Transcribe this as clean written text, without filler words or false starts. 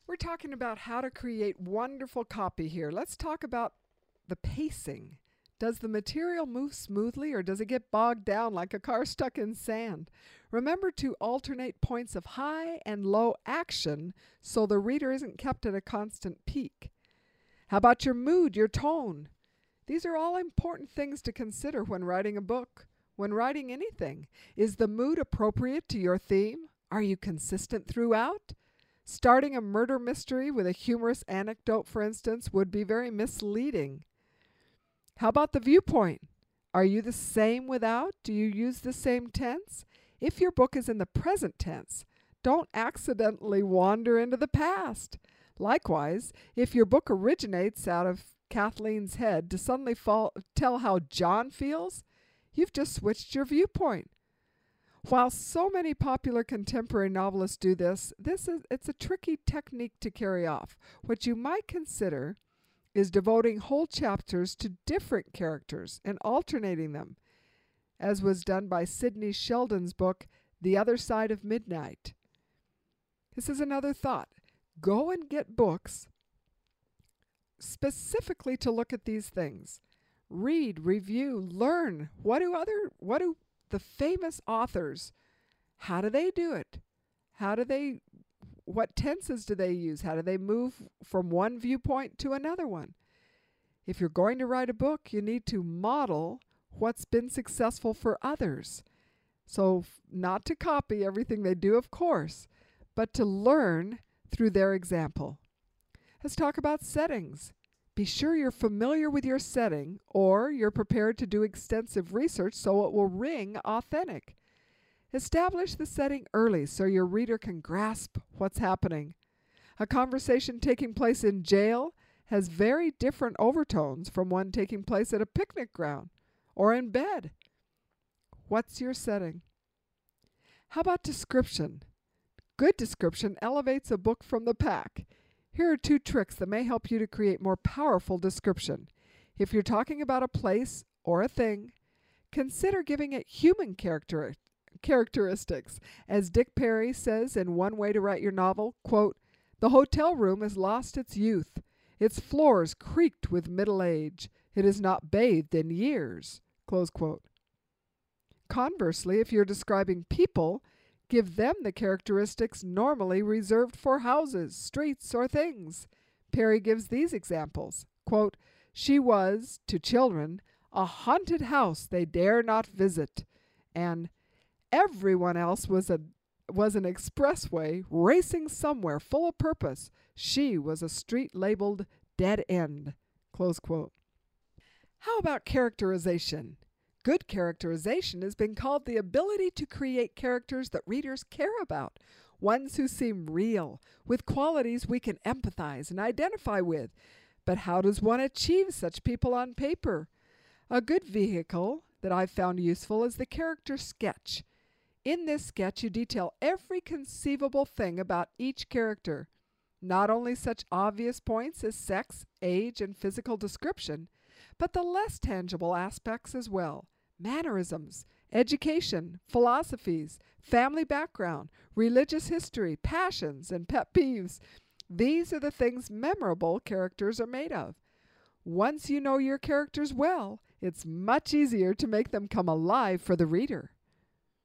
We're talking about how to create wonderful copy here. Let's talk about the pacing. Does the material move smoothly or does it get bogged down like a car stuck in sand? Remember to alternate points of high and low action so the reader isn't kept at a constant peak. How about your mood, your tone? These are all important things to consider when writing a book, when writing anything. Is the mood appropriate to your theme? Are you consistent throughout? Starting a murder mystery with a humorous anecdote, for instance, would be very misleading. How about the viewpoint? Are you the same without? Do you use the same tense? If your book is in the present tense, don't accidentally wander into the past. Likewise, if your book originates out of Kathleen's head to suddenly tell how John feels, you've just switched your viewpoint. While so many popular contemporary novelists do this, it's a tricky technique to carry off. What you might consider is devoting whole chapters to different characters and alternating them, as was done by Sidney Sheldon's book, The Other Side of Midnight. This is another thought. Go and get books specifically to look at these things. Read, review, learn. What do the famous authors, how do they do it? What tenses do they use? How do they move from one viewpoint to another one? If you're going to write a book, you need to model what's been successful for others. So not to copy everything they do, of course, but to learn through their example. Let's talk about settings. Be sure you're familiar with your setting or you're prepared to do extensive research so it will ring authentic. Establish the setting early so your reader can grasp what's happening. A conversation taking place in jail has very different overtones from one taking place at a picnic ground or in bed. What's your setting? How about description? Good description elevates a book from the pack. Here are 2 tricks that may help you to create more powerful description. If you're talking about a place or a thing, consider giving it human characteristics. As Dick Parry says in One Way to Write Your Novel, quote, "The hotel room has lost its youth. Its floors creaked with middle age. It is not bathed in years." Close quote. Conversely, if you're describing people, give them the characteristics normally reserved for houses, streets, or things. Parry gives these examples. Quote, "She was, to children, a haunted house they dare not visit," and "Everyone else was an expressway racing somewhere full of purpose. She was a street labeled dead end." Close quote. How about characterization? Good characterization has been called the ability to create characters that readers care about, ones who seem real, with qualities we can empathize and identify with. But how does one achieve such people on paper? A good vehicle that I've found useful is the character sketch. In this sketch, you detail every conceivable thing about each character, not only such obvious points as sex, age, and physical description, but the less tangible aspects as well. Mannerisms, education, philosophies, family background, religious history, passions, and pet peeves. These are the things memorable characters are made of. Once you know your characters well, it's much easier to make them come alive for the reader.